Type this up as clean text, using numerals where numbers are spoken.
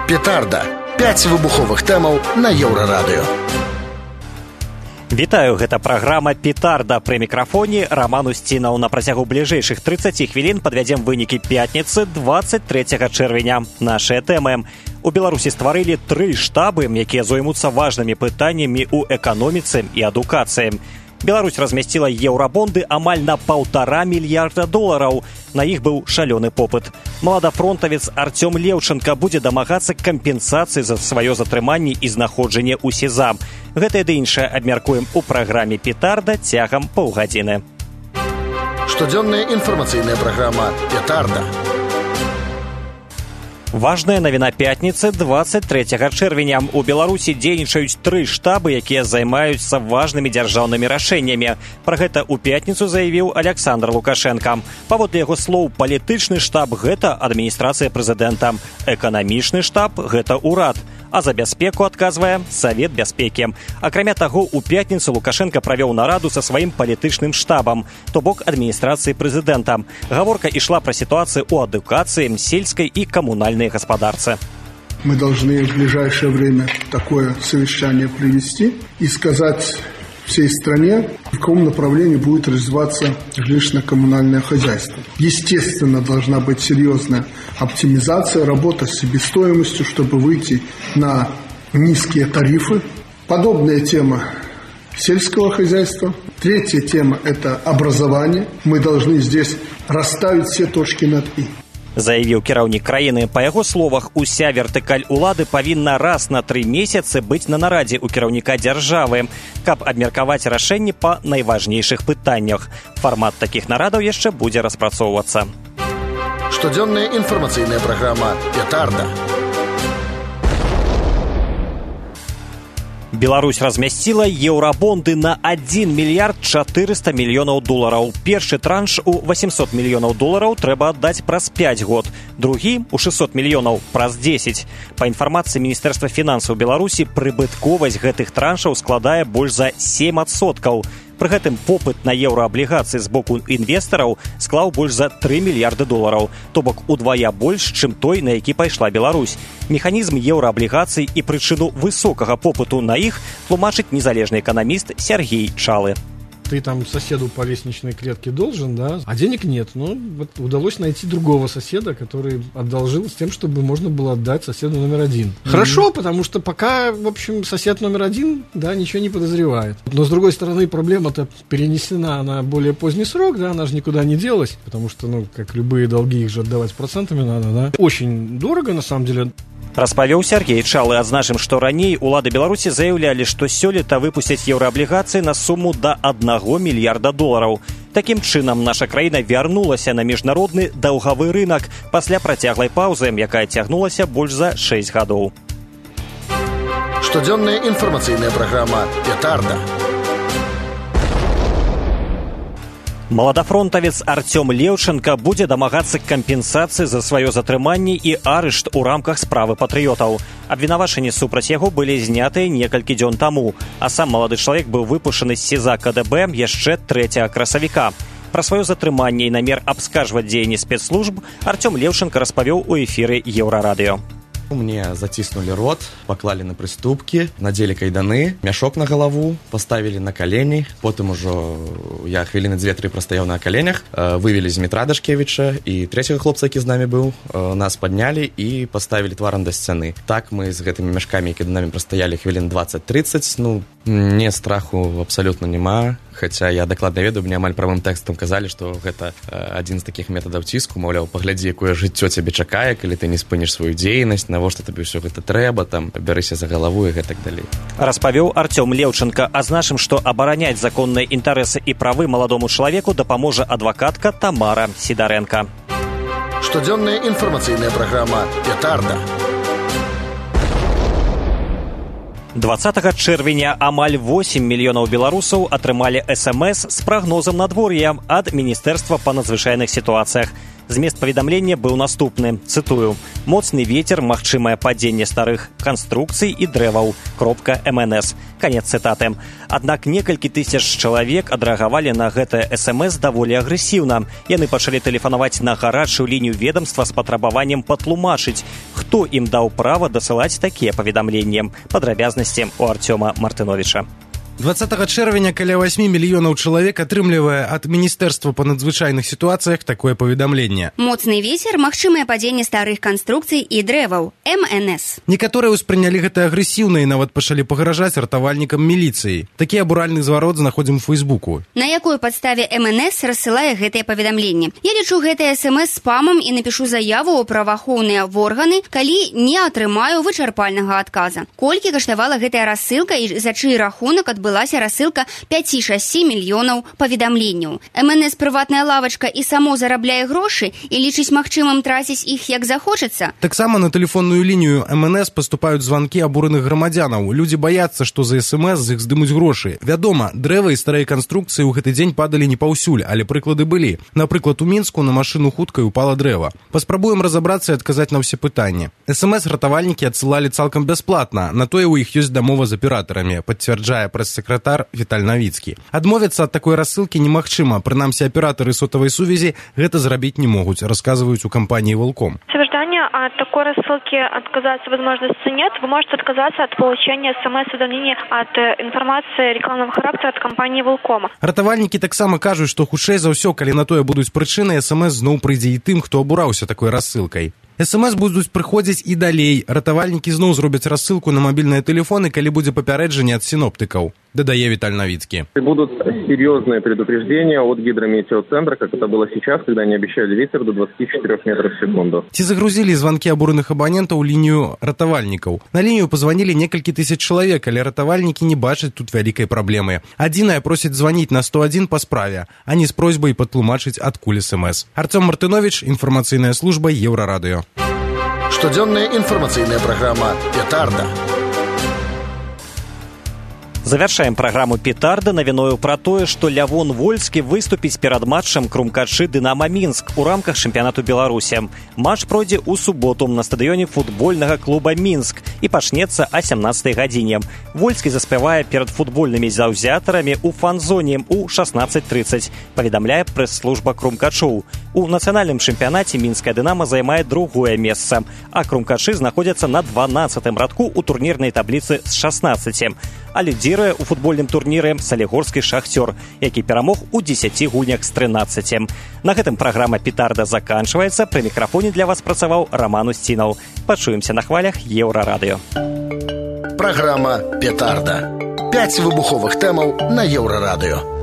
Петарда. 5 выбуховых тэмаў на Еўрарадыё. Вітаю, гэта праграма «Петарда». Пры мікрафоне Раман Устінаў. На працягу бліжэйшых 30 хвілін падвядзем вынікі пятніцы 23 чэрвеня. Нашыя тэмы. У Беларусі стварылі 3 штабы, якія зоймуцца важнымі пытаннямі ў эканоміцы і адукацыі. Беларусь размясціла еўрабонды амаль на $1,5 мільярда. На іх быў шалёны попыт. Маладафронтавец Артём Леўчанка будзе дамагацца кампенсацыі за сваё затрыманне і знаходжанне ў СІЗА. Гэтае ды іншае абмяркуем у праграме «Петарда» цягам паўгадзіны. Штодзённая інфармацыйная праграма «Петарда». Важная навіна пятніцы 23 чэрвеня. У Беларусі дзейнічаюць 3 штабы, якія займаюцца важнымі дзяржаўнымі рашэннямі. Пра гэта ў пятніцу заявіў Александр Лукашенко. Паводле яго слоў, палітычны штаб – гэта адміністрацыя прэзідэнта, эканамічны штаб – гэта ўрад, а за бяспеку адказвае Савет бяспекі. Акрамя таго, у пятніцу Лукашенко правёў нараду са сваім палітычным штабам, то бок адміністрацыі прэзідэнта. Гаворка ішла пра сітуацыю ў адукацыі, сельскай і камунальнай господарцы. Мы должны в ближайшее время такое совещание провести и сказать всей стране, в каком направлении будет развиваться жилищно-коммунальное хозяйство. Естественно, должна быть серьезная оптимизация, работа с себестоимостью, чтобы выйти на низкие тарифы. Подобная тема сельского хозяйства. Третья тема – это образование. Мы должны здесь расставить все точки над «и». Заявіў кіраўнік краіны. Па яго словах, уся вертыкаль улады павінна раз на 3 месяцы быць на нарадзе ў кіраўніка дзяржавы, каб абмеркаваць рашэнні па найважнейшых пытаннях. Фармат такіх нарадаў яшчэ будзе распрацоўвацца. Штодзённая інфармацыйная праграма «Петарда». Беларусь размясціла еўрабонды на $1 мільярд 400 мільёнаў. Першы транш у $800 мільёнаў трэба аддаць праз 5 год, другі у $600 мільёнаў праз 10. Па інфармацыі Міністэрства фінансаў Беларусі, прыбытковасць гэтых траншаў складае больш за 7%. Пры гэтым попыт на еўрааблігацыі з боку інвестараў склаў больш за $3 мільярды, то бок удвая больш, чым той, на які пайшла Беларусь. Механізм еўрааблігацый і прычыну высокага попыту на іх тлумачыць незалежны эканаміст Сергей Чалы. Ты там соседу по лестничной клетке должен, да, а денег нет. Ну, вот удалось найти другого соседа, который одолжил с тем, чтобы можно было отдать соседу номер 1. Хорошо, потому что пока, в общем, сосед номер 1, да, ничего не подозревает. Но, с другой стороны, проблема-то перенесена на более поздний срок, да, она же никуда не делась, потому что, ну, как любые долги, их же отдавать процентами надо, да. Очень дорого, на самом деле. Распавёў Сергей Чалы. Адзначым, што раней улады Беларусі заяўлялі, што сёлета выпусцяць еўрааблігацыі на суму да $1 мільярда. Такім чынам, наша краіна вярнулася на міжнародны даўгавы рынак пасля працяглай паўзы, якая цягнулася больш за 6 гадоў. Штодзённая інфармацыйная праграма «Петарда». Маладафронтавец Артём Леўчанка будзе дамагацца кампенсацыі за сваё затрыманне і арышт у рамках справы патрыётаў. Абвінавачанні супраць яго былі знятыя некалькі дзён таму, а сам малады чалавек быў выпушчаны з СІЗА КДБ яшчэ 3 красавіка. Пра сваё затрыманне і намер абскарджваць дзеянні спецслужб Артём Леўчанка распавёў у эфіры Еўрарадыё. Мне затиснули рот, поклали на приступки, надели кайданы, мяшок на голову, поставили на колени. Потом уже я хвилины 2-3 простоял на коленях. Вывели Змітра Дашкевича и третьего хлопца, який з нами был. Нас подняли и поставили тваром до стены. Так мы с этими мяшками и кайданами простояли хвилин 20-30. Ну, мне страху абсолютно нема. Хотя я дакладна ведаю, мне амаль правым тэкстам казалі, што гэта адзін з такіх метадаў ціску, маўляў, паглядзі, якое жыццё цябе чакае, калі ты не спыніш сваю дзейнасць, навошта табе ўсё гэта трэба, там, бярыся за галаву і гэтак далей. Распавёў Артём Леўчанка. Адзначым, што абараняць законныя інтарэсы і правы маладому чалавеку дапаможа адвакатка Тамара Сідарэнка. Штодзённая інфармацыйная праграма «Петарда». 20 чэрвеня амаль 8 мільёнаў беларусаў атрымалі СМС з прагнозам надвор'я ад Міністэрства па надзвычайных сітуацыях. Змест паведамлення быў наступны. Цытую. «Моцны ветер, магчымае падзенне старых канструкцый і дрэваў. МНС». Канец цытаты. Аднак некалькі тысяч чалавек адрэагавалі на гэтае СМС даволі агрэсіўна. Яны пачалі тэлефанаваць на гарачую лінію ведомства з патрабаваннем патлумачыць, хто ім даў права дасылаць такія паведамленні. Падрабязнасці у Артёма Мартыновіча. 20 чэрвеня каля 8 мільёнаў чалавек атрымлівае ад Міністэрства па надзвычайных сітуацыях такое паведамленне. Моцны вецер, магчымае падзенне старых канструкцый і дрэваў. МНС. Некаторыя ўспрынялі гэта агрэсіўна і нават пачалі пагражаць ратавальнікам міліцыі. Такі абуральны зварот знаходзім у Фейсбуку. На якой падставе МНС рассылае гэтае паведамленне? Я лічу гэтае СМС спамам і напішу заяву ў праваахоўныя органы, калі не атрымаю вычарпальнага адказа. Колькі каштавала гэтая рассылка і за чый рахунак адбылася рассылка 5-6 мільёнаў паведамленняў. МНС прыватная лавачка і само зарабляе грошы і лічыць магчымым траціць іх як захочацца. Таксама на тэлефонную лінію МНС паступаюць званкі абураных грамадзянаў. Людзі баяцца, што за СМС з іх здымуць грошы. Вядома, дрэвы і старыя канструкцыі ў гэты дзень падалі не паўсюль, але прыклады былі. Напрыклад, у Мінску на машыну хуткай упала дрэва. Паспрабуем разабрацца і адказаць на ўсе пытанні. СМС ратавальнікі адсылалі цалкам бясплатна. На тое ў іх ёсць дамова з аператарамі, пацвярджае прэс-сакратар Віталь Навіцкі. Адмовіцца ад такой рассылкі немагчыма. Прынамсі, аператары сотавай сувязі гэта зрабіць не могуць, расказваюць у кампаніі «Волком». От такой рассылки отказаться возможности нет. Вы можете отказаться от получения СМС-уведомления от информации рекламного характера от компании «Волком». Ратавальнікі таксама кажуць, што хутчэй за ўсё, калі на тое будуць прычыны, СМС зноў прыйдзе і тым, хто абураўся такой рассылкай. СМС будуць прыходзіць і далей. Ратавальнікі зноў зробяць рассылку на мабільныя тэлефоны, калі будзе папярэджанне ад сіноптыкаў, дадае Віталь Навіцкі. Будут серьезные предупреждения от гидрометеоцентра, как это было сейчас, когда они обещали ветер до 24 метров в секунду. Ці загрузілі званкі абураных абанентаў у лінію ратавальнікаў. На лінію пазванілі некалькі тысяч чалавек, але ратавальнікі не бачаць тут вялікай праблемы. Адзінае просіць званіць на 101 па справе, а не з просьбай патлумачыць адкуль СМС. Артём Мартынович, інфармацыйная служба Еўрарадыё. Штодзённая інфармацыйная праграма «Петарда». Завяршаем праграму «Петарда» навіною пра тое, што Лявон Вольскі выступіць перад матчам Крумкачы «Дынама Мінск» у рамках чэмпіянату Беларусі. Матч пройдзе ў суботу на стадыёне футбольнага клуба «Мінск» і пачнецца о 17 гадзіне. Вольскі заспявае перад футбольнымі заўзятарамі ў фан-зоне ў 16:30, паведамляе прэс-служба Крумкачоў. У нацыянальным чэмпіянаце мінская «Дынама» займае другое месца, а Крумкачы знаходзяцца на 12-м радку ў турнірнай табліцы з 16. А лідзіруе у футбольным турніры салігорскі «Шахцёр», які перамог у 10 гульнях з 13. На гэтым праграма «Петарда» заканчваецца. Пры мікрафоне для вас працаваў Роман Устінаў. Пачуемся на хвалях Еўрарадыё. Праграма «Петарда». 5 выбуховых тэмаў на Еўрарадыё.